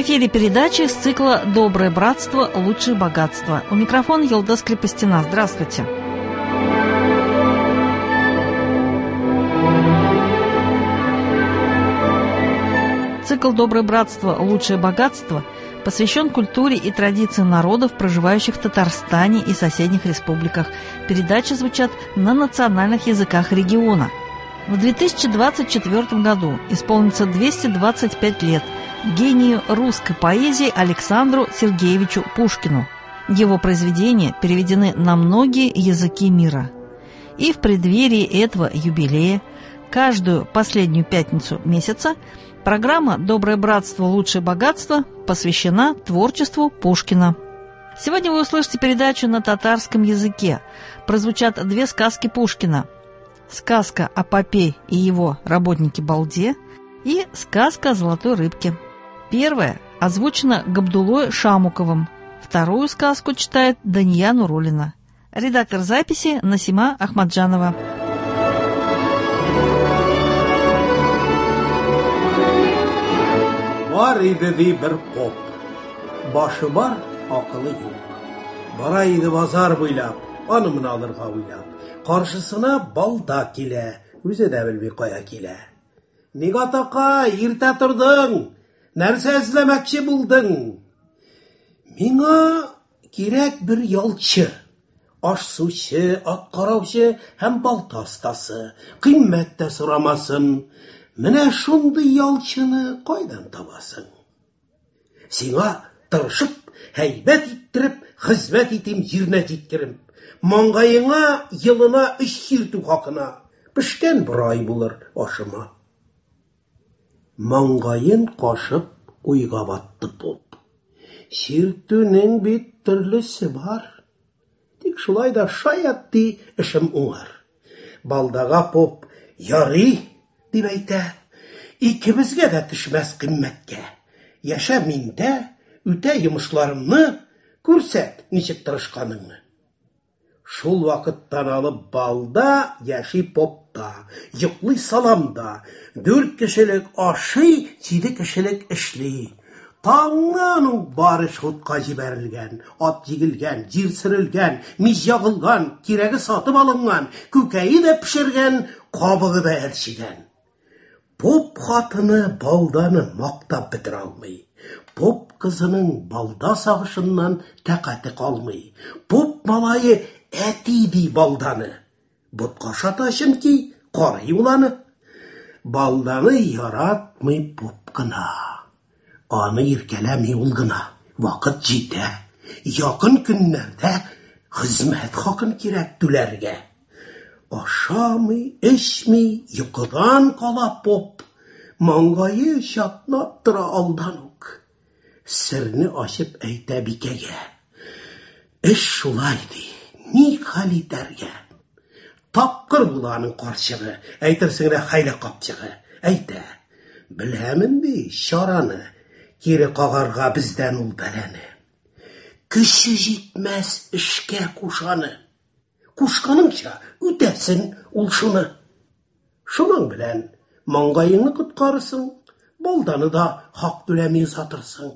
В эфире передачи из цикла «Доброе братство. Лучшее богатство». У микрофона Елдас Крепостина. Здравствуйте. Цикл «Доброе братство. Лучшее богатство» посвящен культуре и традициям народов, проживающих в Татарстане и соседних республиках. Передачи звучат на национальных языках региона. В 2024 году исполнится 225 лет гению русской поэзии Александру Сергеевичу Пушкину. Его произведения переведены на многие языки мира. И в преддверии этого юбилея каждую последнюю пятницу месяца программа «Доброе братство. Лучшее богатство» посвящена творчеству Пушкина. Сегодня вы услышите передачу на татарском языке. Прозвучат две сказки Пушкина. Сказка о попе и его работнике Балде и сказка о золотой рыбке. Первая озвучена Габдуллой Шамуковым. Вторую сказку читает Дания Нуруллина. Редактор записи Насима Ахмаджанова. Var idi bir pop, başı var, akıllı yok. Baraydı bazar boylap, anımını alırga oylap. Karşısına balda kile, üze de bilmey koya kile. Nigat aka, irte turdun, nerse izlemekçi buldun. Mina gerek bir yalçı, aşsuçı, at karavçı, hem balta hastası, kıymette sıramasın. Mine şundu yalçını koydan tabasın. Sina tırışıp, heybet ittirip, hizmet itim, zirnet ittirim. Mangayına, yılına, iş sirtü hakına, pişken bir ay bulur aşıma. Mangayın kaşıp, uyga battı pop. Sirtünün bir türlüsü var. Dik şulay da şayat di işim uğar. Baldaga pop, yarı, demeyte, ikimizge de düşmez kıymetke. Yaşa minde, üte yımışlarını, görset niçik tırışkanını. Şul vakıttan alıp balda, yaşı popta, yıklı salamda, 4 kişilik aşı, 7 kişilik işli. Tağının barış hutqa jiberilgen, at yigilgen, jir sirilgen, miz yağılgan, kiregi satıp alıngan, kökeyi de pişirgen, kabığı da elçigen. Pop hatını, baldanı maktap bitir almay. Pop kızının balda sağışından takati kalmay. Pop malayı etiydi baldanı. Butqa şataşın ki qarayı ulanı. Baldanı yaratmay pop gına. Anı irkelemi ulgına. Vakit jite. Yakın günlerde hizmet hakkın kirek dülerge. Aşamı, eşmi, yıkıdan kala pop, mangayı şatnattıra aldanuk. Sırrını aşıp eyte bikege. Eş şulaydı, ni hali derge. Tapkır bulanın karşığı, eytirsin de hayli kapçığı. Eyte, bilhemin di şaranı, geri kagarga bizden ul beleni. Kişi jitmez işke kuşanı. Kuşkanınca ütesin ulşunu. Şunun bilen mangayını kutkarısın, baldanı da hak dülemi satırsın.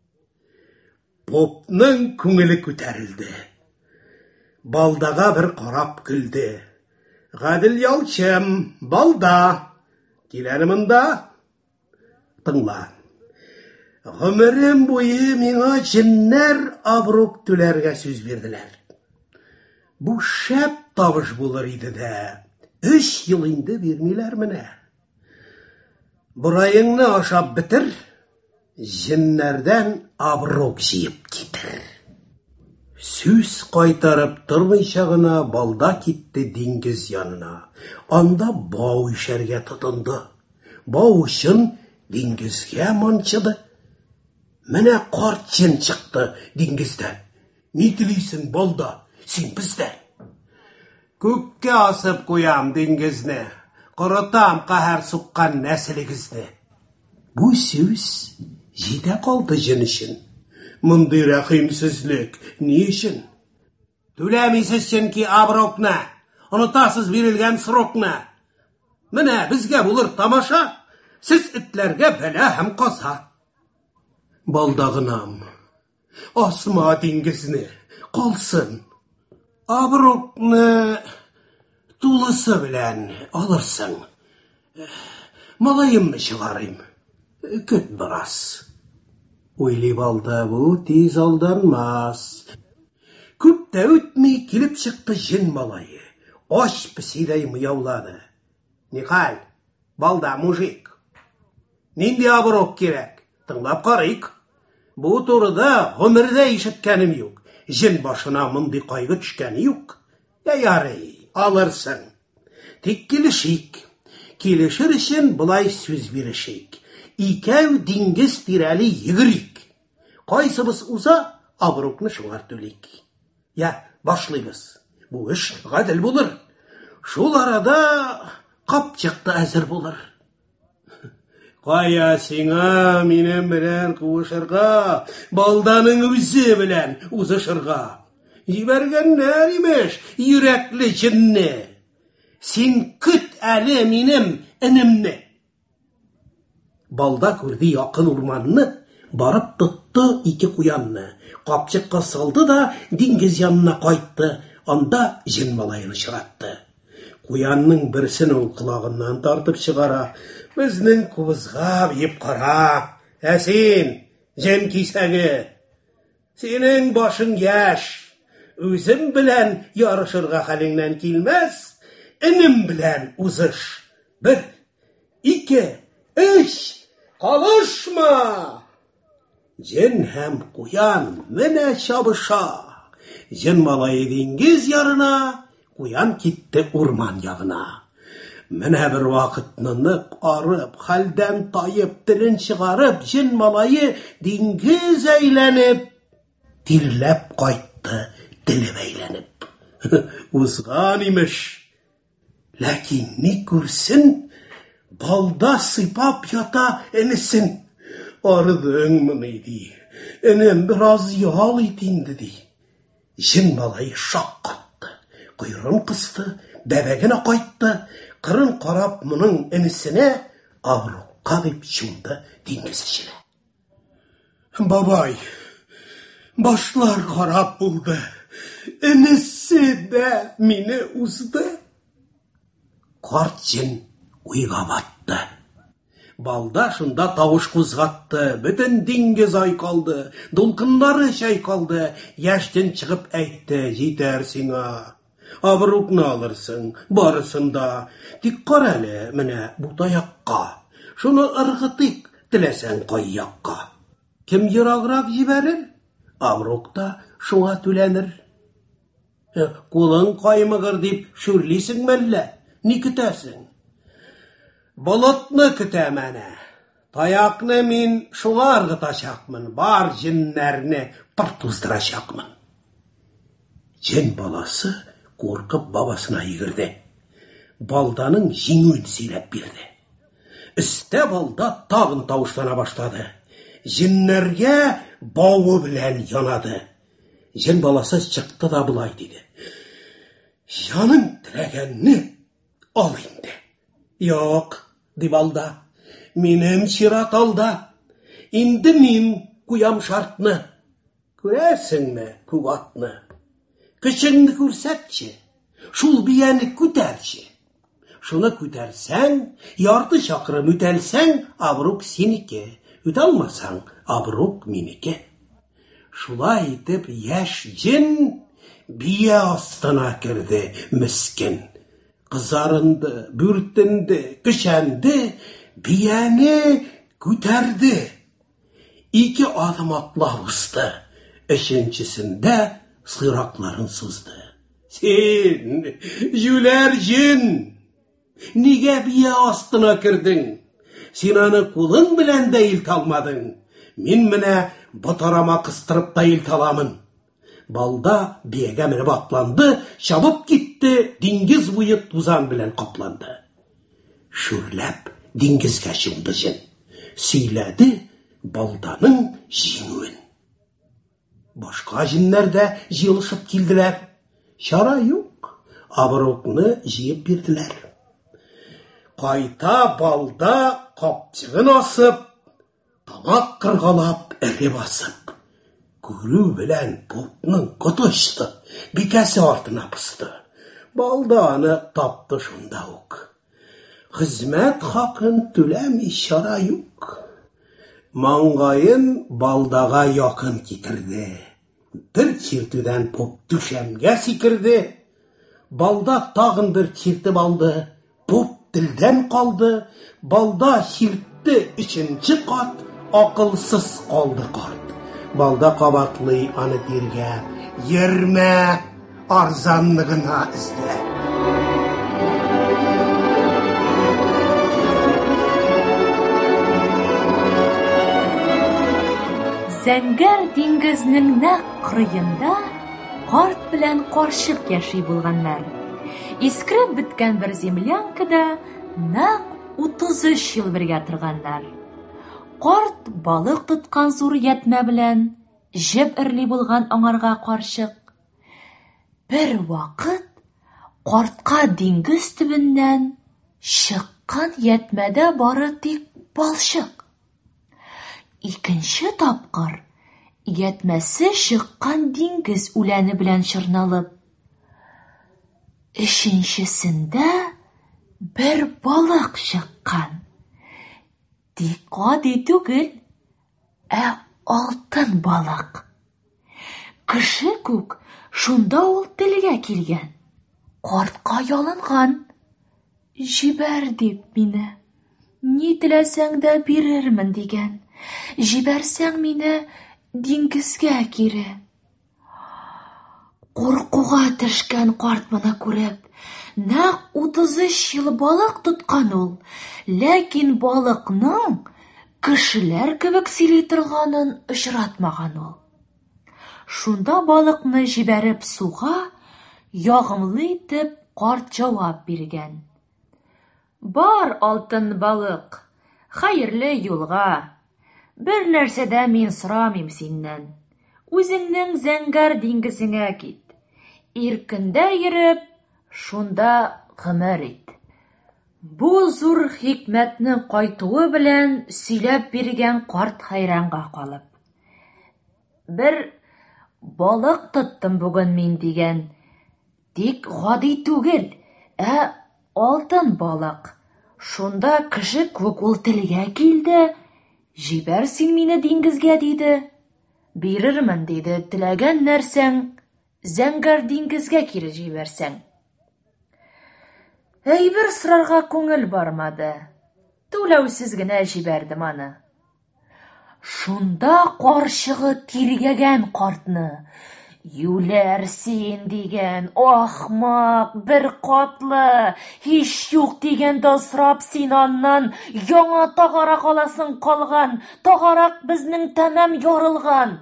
Popnun küngülü küterildi. Baldaga bir karap güldü. Gadil yalçım, balda, gileriminde, tınla. Ömrüm boyu mina cinler abruk tülerge söz verdiler. Bu şep tavuş bulur idi de, 3 yıl indi vermiler mine. Burayını aşap bitir, jinlerden abrok jiyip gitir. Süz kaytarıp durmayşağına balda gitti dingiz yanına. Anda bağ işerge tutundu. Bağ işin dingizge mançıdı. Mine kart jin çıktı dingizden. Ne diliysin balda? Sen bizden. Kökke asıp koyam dengizne, kurutam kahar sukkan nesiligizni. Bu söz jide kaldı jin için. Mındı rahimsizlik ne için? Tülemisizsin ki abrokna, unutasız verilgen sırokna. Mine bizge bulur tamaşa, siz itlerge bela hem kasa. Балдағынам, асма диңгізіне қалсын. Абрукны тулысы білән алырсың. Малайымны шығарайым. Көт біраз. Ойлай балда бұ тез алданмас. Көп те өтмей келіп шықты жын малайы. Аш пісейдай мияулады. Нихай, балда мужик. Ненде абрук керек? Тыңлап қарайық. Бұ турыда ғұмырда ишіткенім yok. Жын башына мұнды қайғы түшкені yok. Ярай, алырсың. Тек келішейік. Келішір үшін бұлай сөз берішейік. Икәу диңгіз тирәлі егірейік. Қайсыбыз ұза, абрукны шуңар төлейік. Башлайбыз. Бұл іш ғаділ болыр. Шул арада қапчықты әзір болыр. Қая сиңа менен білән қуышырға, балданың өзі білән ұзышырға. Ебәргеннәр емеш, үйрәклі жынны. Сен күт әлі менім інімні. Балда көрді яқын урманны, барып тұтты ике қуянны. Қапчыққа салды да диңгіз янына қайтты. Анда жын малайын шығатты. Қуянның бірсін ол құлағынан тартып шығара. Біздің құбызға бейіп қара. Әсен, жын кисәгі. Сенің башың яш. Өзім білән ярышырға қалыңнан келмәс. Інім білән ұзыш. 1, 2, 3, қалышма! Жын һәм қуян менә шабыша. Жын малайы диңгіз ярына, қуян кетті урман яғына. Менә бір вақыт нынық арып, халдән тайып, тілін шығарып, жын малайы диңгіз әйләніп, тирләп қайтты, тілі бәйләніп. Узған имеш. Ләкин не көрсін, балда сыйпап ята інісін. Арыдың мұны ди, інім біраз ял етінді ди. Жын малайы шақ қатты, құйрын қысты, бәбәгіне қайтты, қырын қарап мұның інісіне абрукқа деп шумды диңгіз ішіне. Бабай, башлар қарап болды, інісі де мені ұзды. Қарт жын ойға батты. Балда шында тауыш қозғатты, бүтін диңгіз айқалды, долқындары шайқалды, яштен шығып әйтті, жетер сиңа. Абрукны алырсың, барысында, тик қарәлі міне бұтаяққа, шуны ырғытик, тілесәң қайяққа. Кім ерағырақ жібәрір? Абрукта шуңа түләнір. Қолың қаймығыр деп шүрлейсің мәлі, не күтәсің? Болытны күтәмәне. Таяқны мен шуңа ырғыташақмын, бар жиннәрні пыртуздырашақмын. Жин баласы қорқып бабасына егірді. Балданың жеңуін сейлеп берді. Істе балда тағын тауыштана баштады. Жиннәрге бауы білән янады. Жин баласы шықты да бұлай деді. Жаның тіләгенні ал енді. Yok, di balda, minім şirat alda, indi min kuyam şartны. Көрәсің ме күватны? Кішіңді көрсәтші, шул бияны күтәрші. Шуны күтәрсәң, ярты шақырым үтәлсәң, абрук сеніке, үтәлмасаң, абрук меніке. Шулай етіп, яш жин бия астына кірді міскін. Қызарынды, бүрттінді, кішәнді, бияны күтәрді. 2 adım atla ұсты. Үшіншісінде сырақларын сызды. Сен, жүлер жин, неге бия астына кірдің? Сен аны қолың білән дәйіл талмадың. Мен міне бұтарама қыстырып дәйіл таламын. Балда бияға мініп атланды, шабып кетті, диңгіз бойы тузан білән қапланды. Шүрләп диңгізге шымды жин. Сөйләді балданың жеңуін. Башқа жиннәр дә жиылышып келділер. Шара юк, абрукны жиып берділер. Қайта балда қапчығын асып, Тамак кыргалап эре басып. Күрү белән попның котышты, бикәсе артына пысты. Балданы тапты шунда ук. Хезмәт хакын түләми чара юк. Маңгайын балдага якын китерде. Бер чиртүдән поп түшәмгә сикерде. Балда тагын бер чиртеп алды. Поп телдән калды. Балда чиртте 3нче кат. Акылсыз калды карт. Балда кабатлый аны тиргә. Йөрмә, арзанны гына эзлә. Зәңгәр диңгезнең нәкъ кырыенда карт белән карчык яши булганнар. Искереп беткән бер землянкада нәкъ 33 ел бергә торганнар. Карт балык тоткан зур ятмә белән җеп эрли булган аңарга карчык. Бер вакыт картка диңгез төбеннән чыккан ятмәдә бары тик балчык. Икенче тапкыр ятмәсе чыккан диңгез үләне белән чорналып. Өченчесендә бер балык чыккан. Тик гади түгел, алтын балык. Кеше күк шунда ул телгә килгән. Картка ялынган. Җибәр дип мине. Ни теләсәң дә бирермен дигән. Җибәрсәң мине диңгезгә кире. Куркуга төшкән карт моны күреп, нәкъ 33 ел балык тоткан ул, ләкин балыкның кешеләр кебек сөйли торганын очратмаган ул. Шунда балыкны җибәреп суга, ягымлы итеп карт җавап биргән. Бар, алтын балык, хәерле юлга. Бер нәрсәдә мин сорамыйм синнән. Үзеңнең зәңгәр диңгезеңә кит. Иркендә йөреп, шунда гомер ит. Бу зур хикмәтне кайтуы белән сөйләп биргән карт хайранга калып. Бер балык тоттым бүген мин дигән. Тик гади түгел, алтын балык. Шунда кеше күк ул телгә килде. Җибәр син мине диңгезгә диде. Бирермен диде, теләгән нәрсәң зәңгәр диңгезгә кире җибәрсәң. Әйбер сорарга күңел бармады. Түләүсез генә җибәрдем аны. Шунда карчыгы тиргәгән картны. Юләр син дигән, ахмак, бер катлы, һич юк дигәндә сорап син аннан яңа тагарак аласың калган, тагарак безнең тәмам ярылган.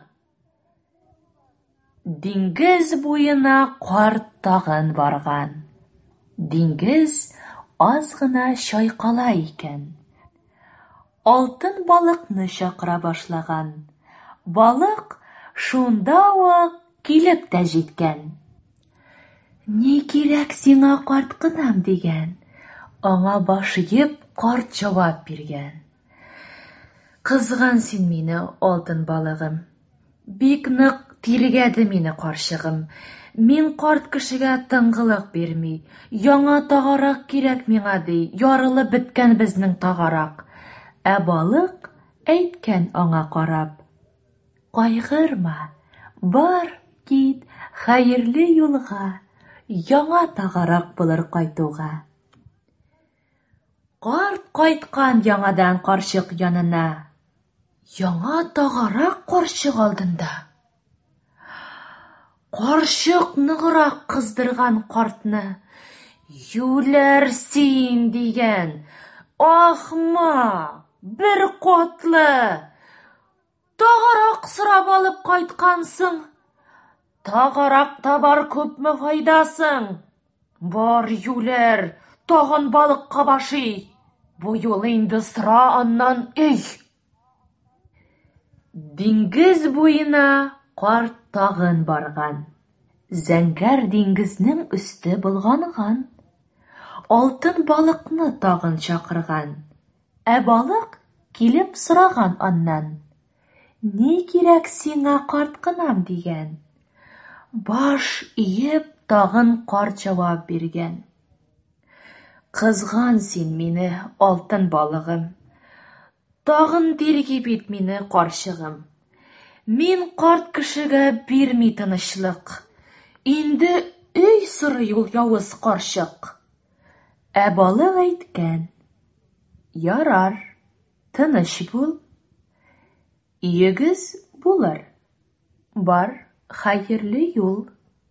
Диңгез буена карт тагын барган. Диңгез аз гына чайкала икән. Алтын балыкны чакыра башлаган. Балык шунда ук килеп тә җиткән. Ни кирәк сиңа карткынам дигән. Аңа башыеп карт җавап биргән. Кызган син мине, алтын балыгым. Бик нык тиргәде мине карчыгым. Мин карт кешегә тынгылык бирми. Яңа тагарак кирәк миңа ди. Ярылып беткән безнең тагарак. Балык әйткән аңа карап. Кайгырма, бар кит, хәерле юлга, яңа тагарак булыр кайтуга. Карт кайткан яңадан карчык янына. Яңа тагарак карчык алдында. Карчык ныграк кыздырган картны. Юләр син дигән, ахмак, бер катлы. Тагарак сорап алып кайткансың. Тагаракта бар күпме файдасың? Бар, юләр, тагын балыкка башый. Бу юлы инде сыра аннан өй. Диңгез буена карт тагын барган. Зәңгәр диңгезнең өсте булганган. Алтын балыкны тагын чакырган. Балык килеп сораган аннан. Ни кирәк сиңа, карт кынам, дигән. Баш иеп, тагын карт җавап биргән. Кызган син мине, алтын балыгым. Тагын тирги бит мине, карчыгым. Мин карт кешегә бирми тынычлык. Инде өй сырый ул явыз карчык. Балык әйткән. Ярар, тыныч бул. Йөгез булыр. Бар, хәерле юл.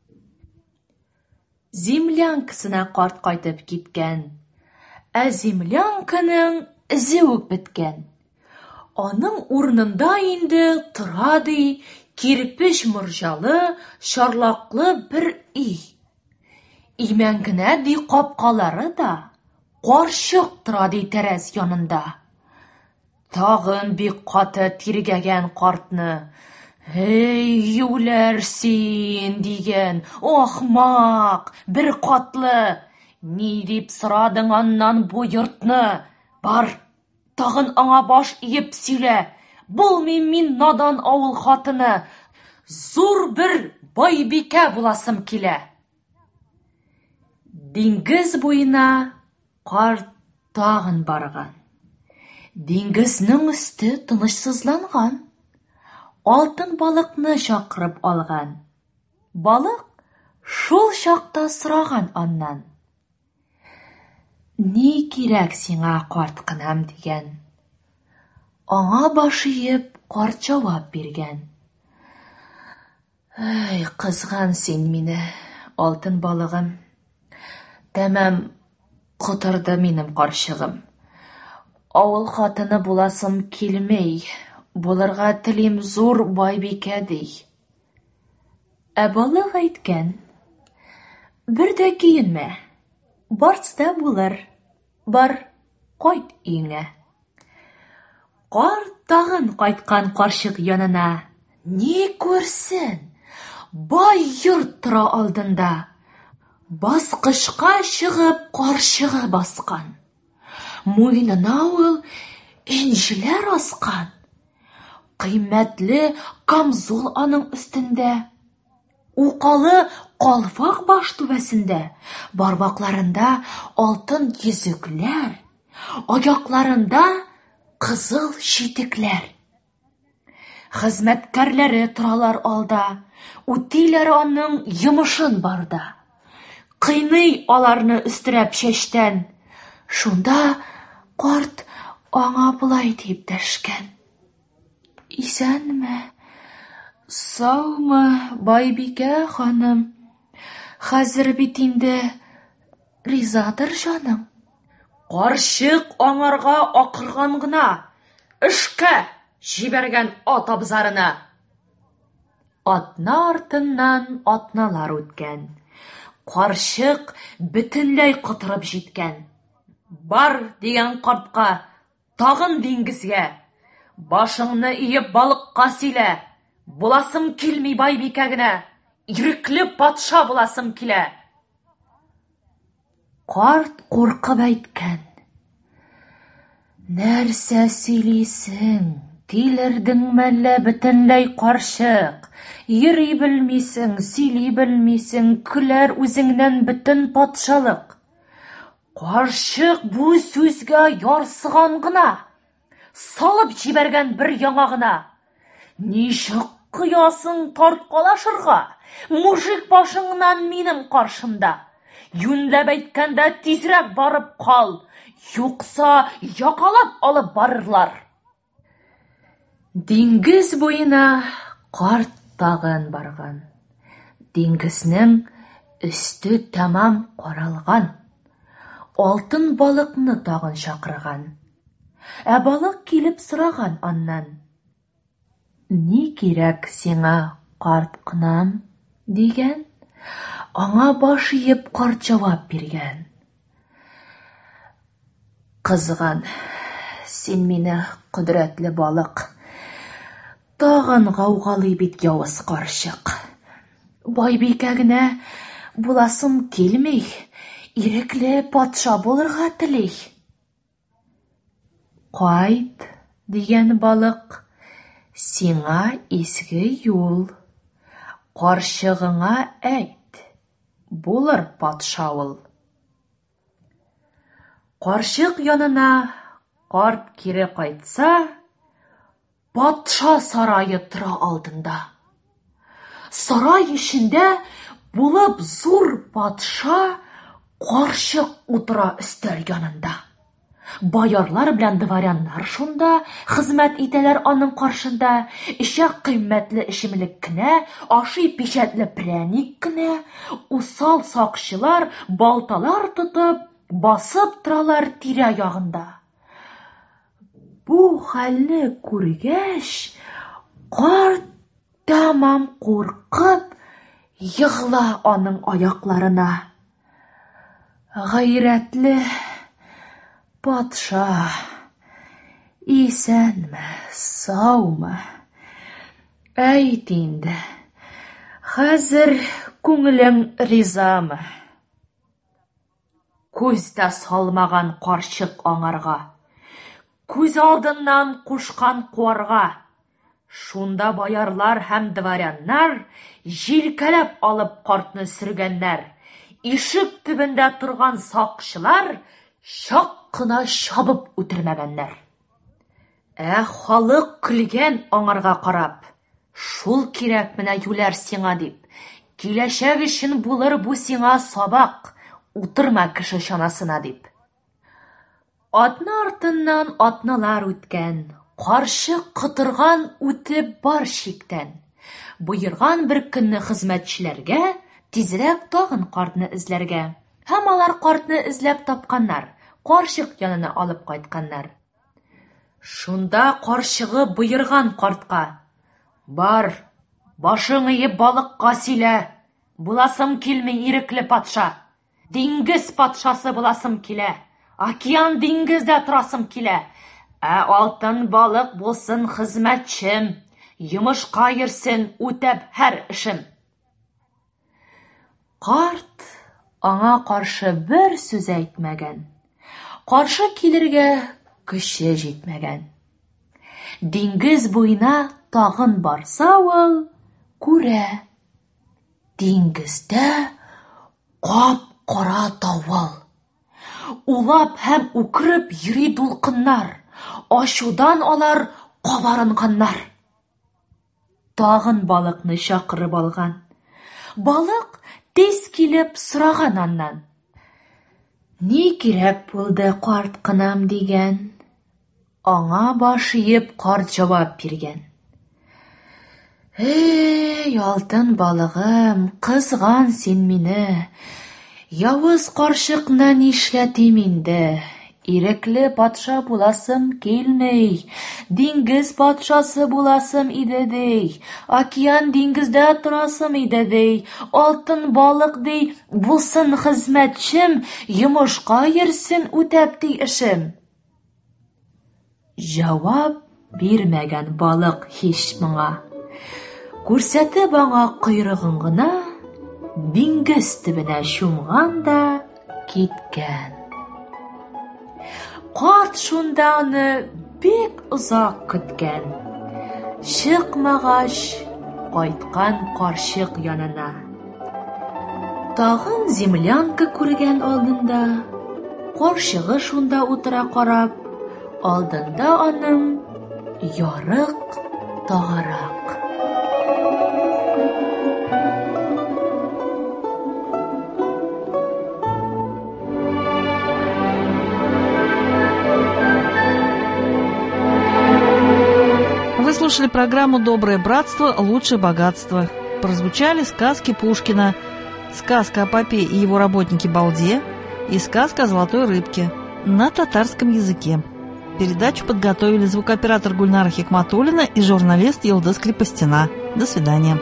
Землянкасына карт кайтып киткән. Землянканың эзе үк беткән. Аның урынында инде тора ди кирпеч морҗалы, шарлаклы бер өй. Имән генә ди капкалары да, карчык тора ди тәрәз янында. Тагын бик каты тиргәгән картны. Юләр син, дигән, ахмак, бер катлы. Ни дип сорадың аннан бу йортны? Бар, тагын аңа баш иеп сөйлә. Булмый мин надан авыл хатыны. Зур бер байбикә буласым килә. Диңгез буена карт тагын барган. Диңгезнең өсте тынычсызланган. Алтын балыкны чакырып алган. Балык шул чакта сораган аннан. Ни кирәк сиңа, карт кынам, дигән. Аңа баш иеп, карт җавап биргән. Кызган син мине, алтын балыгым. Тәмам котырды минем карчыгым. Авыл хатыны буласым килмәй, булырга телим зур байбикә ди. Балык әйткән. Бер дә киенмә. Барста булыр. Бар, кайт өеңә. Карт тагын кайткан карчык янына. Ни күрсен? Бай йорт тора алдында. Баскычка чыгып карчыгы баскан. Муенына ул энҗеләр аскан. Кыйммәтле камзул аның өстендә. Укалы калфак баш түбәсендә. Бармакларында алтын йөзекләр. Аякларында кызыл читекләр. Хезмәткәрләре торалар алда. Үтиләр аның йомышын барда. Кыйный аларны өстерәп чәчтән. Шунда карт аңа булай дип дәшкән. Исәнме? Саумы, байбикә ханым? Хәзер бит инде ризадыр җаным. Карчык аңарга акырган гына. Эшкә җибәргән ат абзарына. Атна артыннан атналар үткән. Карчык бөтенләй котырып җиткән. Бар, дигән картка, тагын диңгезгә. Башыңны иеп балыкка сөйлә. Буласым килми байбикә генә. Ирекле патша буласым килә. Карт куркып әйткән. Нәрсә сөйлисең? Тилердең мәллә бөтенләй карчык. Йөри белмисең, сөйли белмисең, көләр үзеңнән бөтен патшалык. Карчык бу сүзгә ярсыган гына. Салып җибәргән бер яңагына. Ничек кыясың тарткалашырга? Мужик башыңнан минем каршымда. Юнләп әйткәндә тизрәк барып кал. Юкса якалап алып барырлар. Диңгез буена карт тагын барган. Диңгезнең өсте тамам каралган. Алтын балыкны тагын чакырган. Балык килеп сораган аннан. Ни кирәк сиңа, карт кынам, дигән. Аңа баш иеп карт җавап биргән. Кызган, син мине, кодрәтле балык. Тагын гаугалый бит явыз карчык. Байбикә генә буласым килми, ирекле патша булырга тели. Кайт, дигән балык, сиңа изге юл. Карчыгыңа әйт, булыр патша ул. Карчык янына карт кире кайтса, патша сарайы тора алдында. Сарай эчендә булып зур патша карчык утыра өстәл янында. Боярлар белән дворяннар шунда хезмәт итәләр аның каршында. Эчә кыйммәтле эчемлек кенә, ашый печәтле пряник кенә. Усал сакчылар балталар тотып басып торалар тирә-ягында. Бу хәлне күргәч, карт тамам куркып егыла аның аякларына. Гайрәтле патша, исәнме, саумы? Әйт инде, хәзер күңелең ризамы? Күз дә салмаган карчык аңарга, күз алдыннан кушкан куарга. Шунда боярлар һәм дворяннар җилкәләп алып картны сөргәннәр. Ишек төбендә торган сакчылар чак кына чабып үтермәгәннәр. Халык көлгән аңарга карап, шул кирәк менә юләр сиңа дип. Киләчәк өчен булыр бу сиңа сабак, утырма кеше чанасына дип. Атны артыннан атналар үткән, карчык кытырган үтеп бар чиктән. Буйырган бер көнне хезмәтчеләргә тизрәк тагын картны эзләргә. Һәм алар картны эзләп тапканнар, карчык янына алып кайтканнар. Шунда карчыгы буйырган картка: "Бар, башың иеп балыкка сөйлә, буласым килми ирекле патша. Диңгез патшасы буласым килә, океан диңгездә торасым килә. Алтын балык булсын хезмәтчем, йомышка йөрсен үтәп һәр эшем." Карт аңа каршы бер сүз әйтмәгән. Каршы килергә көче җитмәгән. Диңгез буена тагын барса ул, күрә. Диңгездә кап-кара тавыл. Улап һәм үкереп йөри дулкыннар. Ачудан алар кабарынганнар. Тагын балыкны чакырып алган. Балык тиз килеп сораган аннан: "Ни кирәк булды, карт кынам?" дигән. Аңа баш иеп карт җавап биргән: "Алтын балыгым, кызган син мине. Явыз карчыкны нишләтим инде? Ирекле патша буласым килмей. Диңгез патшасы буласым иде ди. Океан диңгездә торасым иде ди. Алтын балык ди, булсын хезмәтчем, йомышка йөрсен үтәп ди эшем." Җавап бирмәгән балык һич моңа. Күрсәтеп аңа койрыгын гына, диңгез төбенә чумган да киткән. Карт шунда аны бик озак көткән. Чыкмагач, кайткан карчык янына. Тагын землянка күргән алдында, карчыгы шунда утыра карап, алдында аның ярык тагарак. Вы слушали программу «Доброе братство. Лучшее богатство». Прозвучали сказки Пушкина, сказка о попе и его работнике Балде и сказка о золотой рыбке на татарском языке. Передачу подготовили звукооператор Гульнара Хикматуллина и журналист Йылдыз Крепостина. До свидания.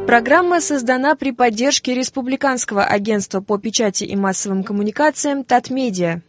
Программа создана при поддержке Республиканского агентства по печати и массовым коммуникациям «Татмедиа».